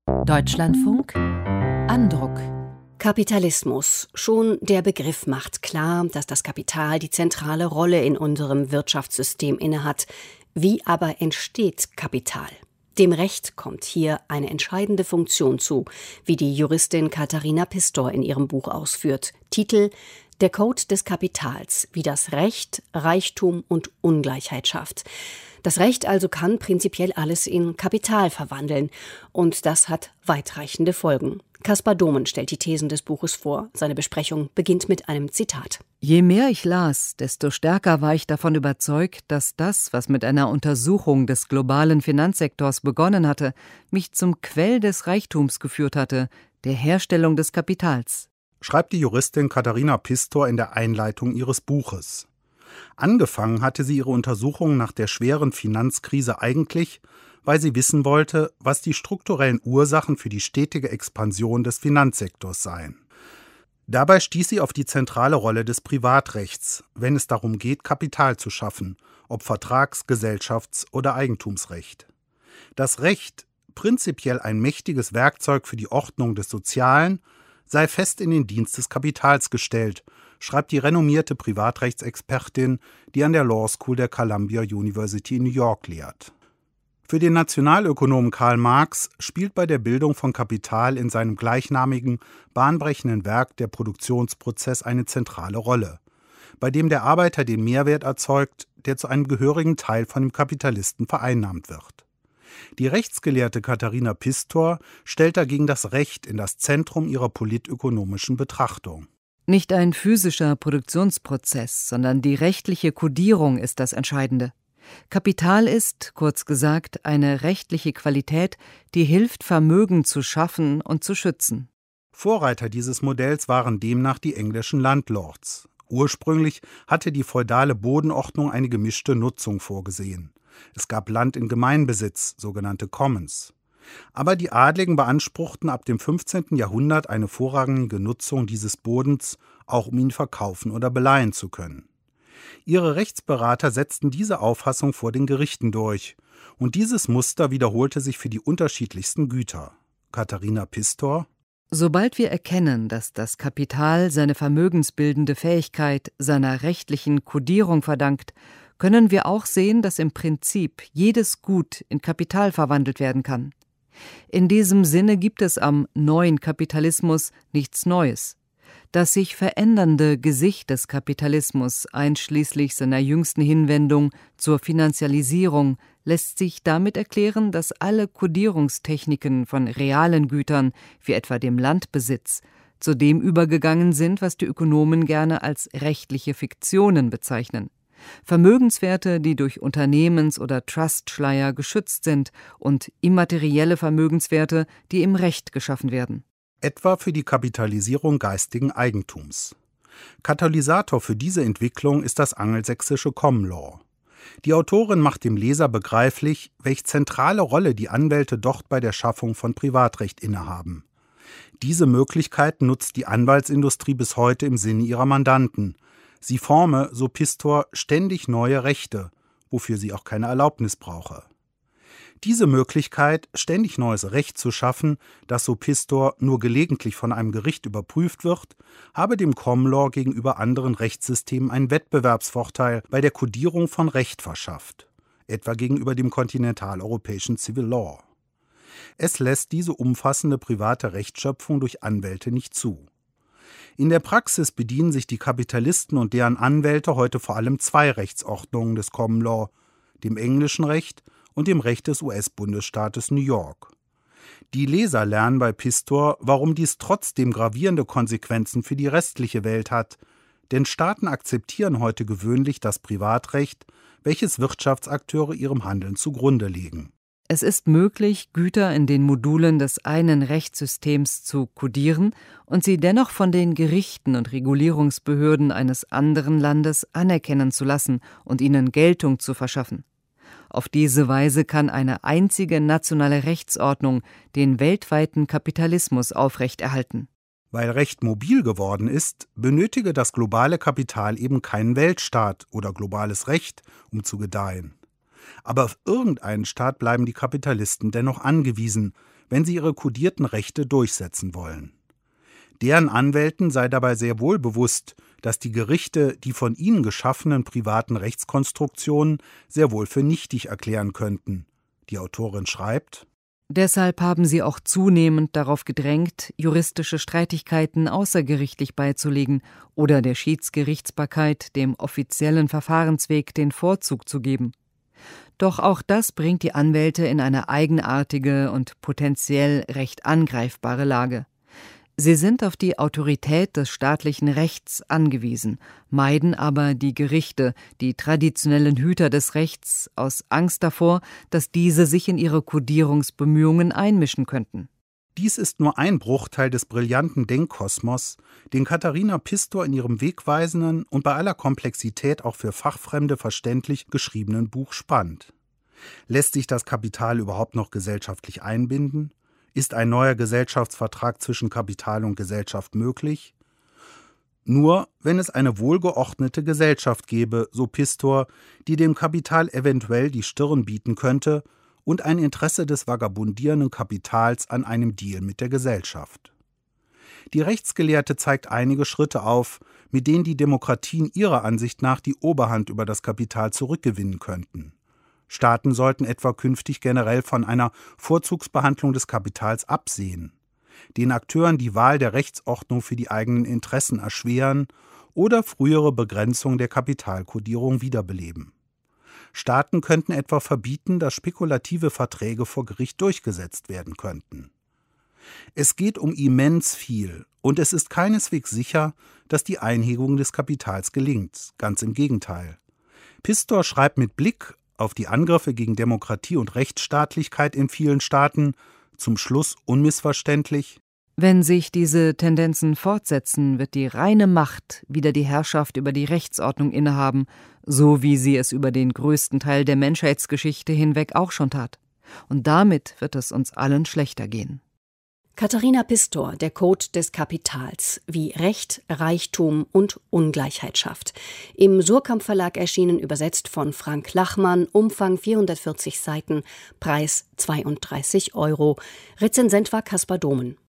Deutschlandfunk Andruck. Kapitalismus. Schon der Begriff macht klar, dass das Kapital die zentrale Rolle in unserem Wirtschaftssystem innehat. Wie aber entsteht Kapital? Dem Recht kommt hier eine entscheidende Funktion zu, wie die Juristin Katharina Pistor in ihrem Buch ausführt. Titel: Der Code des Kapitals, wie das Recht Reichtum und Ungleichheit schafft. Das Recht also kann prinzipiell alles in Kapital verwandeln. Und das hat weitreichende Folgen. Caspar Domen stellt die Thesen des Buches vor. Seine Besprechung beginnt mit einem Zitat. Je mehr ich las, desto stärker war ich davon überzeugt, dass das, was mit einer Untersuchung des globalen Finanzsektors begonnen hatte, mich zum Quell des Reichtums geführt hatte, der Herstellung des Kapitals. Schreibt die Juristin Katharina Pistor in der Einleitung ihres Buches. Angefangen hatte sie ihre Untersuchung nach der schweren Finanzkrise eigentlich, weil sie wissen wollte, was die strukturellen Ursachen für die stetige Expansion des Finanzsektors seien. Dabei stieß sie auf die zentrale Rolle des Privatrechts, wenn es darum geht, Kapital zu schaffen, ob Vertrags-, Gesellschafts- oder Eigentumsrecht. Das Recht, prinzipiell ein mächtiges Werkzeug für die Ordnung des Sozialen, sei fest in den Dienst des Kapitals gestellt, schreibt die renommierte Privatrechtsexpertin, die an der Law School der Columbia University in New York lehrt. Für den Nationalökonomen Karl Marx spielt bei der Bildung von Kapital in seinem gleichnamigen, bahnbrechenden Werk der Produktionsprozess eine zentrale Rolle, bei dem der Arbeiter den Mehrwert erzeugt, der zu einem gehörigen Teil von dem Kapitalisten vereinnahmt wird. Die Rechtsgelehrte Katharina Pistor stellt dagegen das Recht in das Zentrum ihrer politökonomischen Betrachtung. Nicht ein physischer Produktionsprozess, sondern die rechtliche Kodierung ist das Entscheidende. Kapital ist, kurz gesagt, eine rechtliche Qualität, die hilft, Vermögen zu schaffen und zu schützen. Vorreiter dieses Modells waren demnach die englischen Landlords. Ursprünglich hatte die feudale Bodenordnung eine gemischte Nutzung vorgesehen. Es gab Land in Gemeinbesitz, sogenannte Commons. Aber die Adligen beanspruchten ab dem 15. Jahrhundert eine vorrangige Nutzung dieses Bodens, auch um ihn verkaufen oder beleihen zu können. Ihre Rechtsberater setzten diese Auffassung vor den Gerichten durch, und dieses Muster wiederholte sich für die unterschiedlichsten Güter. Katharina Pistor: Sobald wir erkennen, dass das Kapital seine vermögensbildende Fähigkeit seiner rechtlichen Kodierung verdankt, können wir auch sehen, dass im Prinzip jedes Gut in Kapital verwandelt werden kann. In diesem Sinne gibt es am neuen Kapitalismus nichts Neues. Das sich verändernde Gesicht des Kapitalismus, einschließlich seiner jüngsten Hinwendung zur Finanzialisierung, lässt sich damit erklären, dass alle Kodierungstechniken von realen Gütern, wie etwa dem Landbesitz, zu dem übergegangen sind, was die Ökonomen gerne als rechtliche Fiktionen bezeichnen. Vermögenswerte, die durch Unternehmens- oder Trustschleier geschützt sind, und immaterielle Vermögenswerte, die im Recht geschaffen werden. Etwa für die Kapitalisierung geistigen Eigentums. Katalysator für diese Entwicklung ist das angelsächsische Common Law. Die Autorin macht dem Leser begreiflich, welch zentrale Rolle die Anwälte dort bei der Schaffung von Privatrecht innehaben. Diese Möglichkeit nutzt die Anwaltsindustrie bis heute im Sinne ihrer Mandanten. Sie forme, so Pistor, ständig neue Rechte, wofür sie auch keine Erlaubnis brauche. Diese Möglichkeit, ständig neues Recht zu schaffen, das, so Pistor, nur gelegentlich von einem Gericht überprüft wird, habe dem Common Law gegenüber anderen Rechtssystemen einen Wettbewerbsvorteil bei der Kodierung von Recht verschafft, etwa gegenüber dem kontinentaleuropäischen Civil Law. Es lässt diese umfassende private Rechtsschöpfung durch Anwälte nicht zu. In der Praxis bedienen sich die Kapitalisten und deren Anwälte heute vor allem zwei Rechtsordnungen des Common Law, dem englischen Recht und dem Recht des US-Bundesstaates New York. Die Leser lernen bei Pistor, warum dies trotzdem gravierende Konsequenzen für die restliche Welt hat, denn Staaten akzeptieren heute gewöhnlich das Privatrecht, welches Wirtschaftsakteure ihrem Handeln zugrunde legen. Es ist möglich, Güter in den Modulen des einen Rechtssystems zu kodieren und sie dennoch von den Gerichten und Regulierungsbehörden eines anderen Landes anerkennen zu lassen und ihnen Geltung zu verschaffen. Auf diese Weise kann eine einzige nationale Rechtsordnung den weltweiten Kapitalismus aufrechterhalten. Weil Recht mobil geworden ist, benötige das globale Kapital eben keinen Weltstaat oder globales Recht, um zu gedeihen. Aber auf irgendeinen Staat bleiben die Kapitalisten dennoch angewiesen, wenn sie ihre kodierten Rechte durchsetzen wollen. Deren Anwälten sei dabei sehr wohl bewusst, dass die Gerichte die von ihnen geschaffenen privaten Rechtskonstruktionen sehr wohl für nichtig erklären könnten. Die Autorin schreibt: Deshalb haben sie auch zunehmend darauf gedrängt, juristische Streitigkeiten außergerichtlich beizulegen oder der Schiedsgerichtsbarkeit, dem offiziellen Verfahrensweg, den Vorzug zu geben. Doch auch das bringt die Anwälte in eine eigenartige und potenziell recht angreifbare Lage. Sie sind auf die Autorität des staatlichen Rechts angewiesen, meiden aber die Gerichte, die traditionellen Hüter des Rechts, aus Angst davor, dass diese sich in ihre Kodierungsbemühungen einmischen könnten. Dies ist nur ein Bruchteil des brillanten Denkkosmos, den Katharina Pistor in ihrem wegweisenden und bei aller Komplexität auch für Fachfremde verständlich geschriebenen Buch spannt. Lässt sich das Kapital überhaupt noch gesellschaftlich einbinden? Ist ein neuer Gesellschaftsvertrag zwischen Kapital und Gesellschaft möglich? Nur, wenn es eine wohlgeordnete Gesellschaft gäbe, so Pistor, die dem Kapital eventuell die Stirn bieten könnte und ein Interesse des vagabundierenden Kapitals an einem Deal mit der Gesellschaft. Die Rechtsgelehrte zeigt einige Schritte auf, mit denen die Demokratien ihrer Ansicht nach die Oberhand über das Kapital zurückgewinnen könnten. Staaten sollten etwa künftig generell von einer Vorzugsbehandlung des Kapitals absehen, den Akteuren die Wahl der Rechtsordnung für die eigenen Interessen erschweren oder frühere Begrenzung der Kapitalkodierung wiederbeleben. Staaten könnten etwa verbieten, dass spekulative Verträge vor Gericht durchgesetzt werden könnten. Es geht um immens viel und es ist keineswegs sicher, dass die Einhegung des Kapitals gelingt, ganz im Gegenteil. Pistor schreibt mit Blick auf die Angriffe gegen Demokratie und Rechtsstaatlichkeit in vielen Staaten zum Schluss unmissverständlich: Wenn sich diese Tendenzen fortsetzen, wird die reine Macht wieder die Herrschaft über die Rechtsordnung innehaben, so wie sie es über den größten Teil der Menschheitsgeschichte hinweg auch schon tat. Und damit wird es uns allen schlechter gehen. Katharina Pistor, der Code des Kapitals, wie Recht, Reichtum und Ungleichheit schafft. Im Suhrkamp Verlag erschienen, übersetzt von Frank Lachmann, Umfang 440 Seiten, Preis 32 €. Rezensent war Caspar Domen.